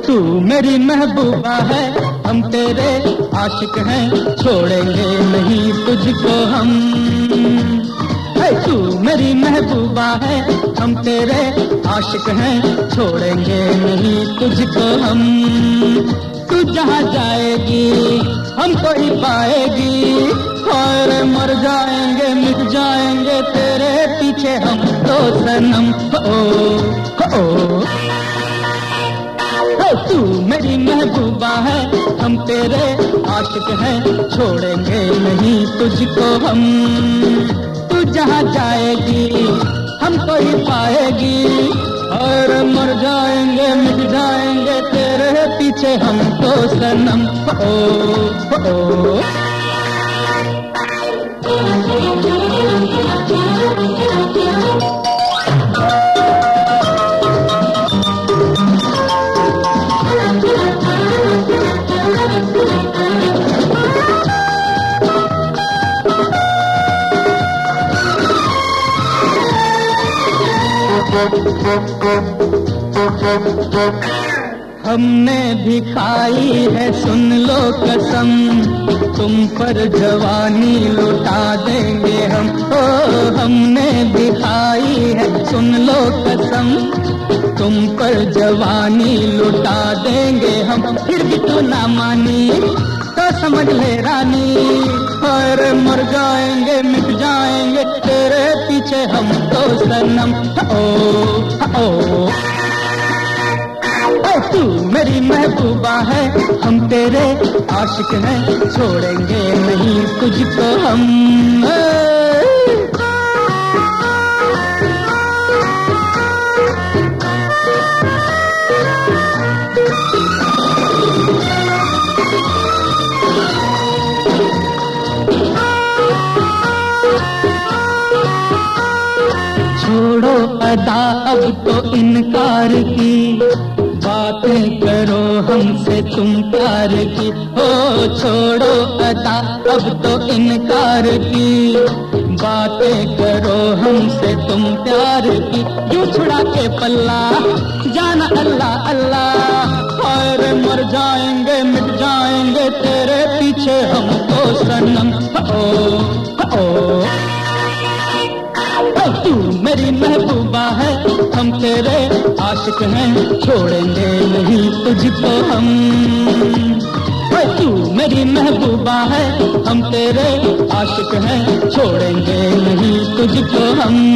तू मेरी महबूबा है, हम तेरे आशिक हैं, छोड़ेंगे नहीं तुझको हम। तू मेरी महबूबा है, हम तेरे आशिक हैं, छोड़ेंगे नहीं तुझको हम। तू जहाँ जाएगी हमको ही पाएगी, और मर जाएंगे मिट जाएंगे तेरे पीछे हम तो सनम। ओ तू मेरी महबूबा है, हम तेरे आशिक हैं, छोड़ेंगे नहीं तुझको हम। तू जहाँ जाएगी हमको ही पाएगी, और मर जाएंगे मिट जाएंगे तेरे पीछे हम तो सनम। ओ हमने भी खाई है सुन लो कसम, तुम पर जवानी लुटा देंगे हम। ओ हमने भी खाई है सुन लो कसम, तुम पर जवानी लुटा देंगे हम। फिर भी तू ना मानी तो समझ ले रानी, और मर जाएंगे मिट जाएंगे तेरे पीछे हम तो सनम। ओ तू मेरी महबूबा है, हम तेरे आशिक हैं, छोड़ेंगे नहीं तुझको हम। छोड़ो अदा अब तो इनकार की, बातें करो हमसे तुम प्यार की। ओ छोड़ो अदा अब तो इनकार की, बातें करो हमसे तुम प्यार की। क्यों छुड़ा के पल्ला जाना अल्लाह अल्लाह, और मर जाएंगे मिट जाएंगे तेरे पीछे हम तो सनम। ओ तू मेरी महबूबा है, हम तेरे आशिक हैं, छोड़ेंगे नहीं तुझको हम। तू मेरी महबूबा है, हम तेरे आशिक हैं, छोड़ेंगे नहीं तुझको हम।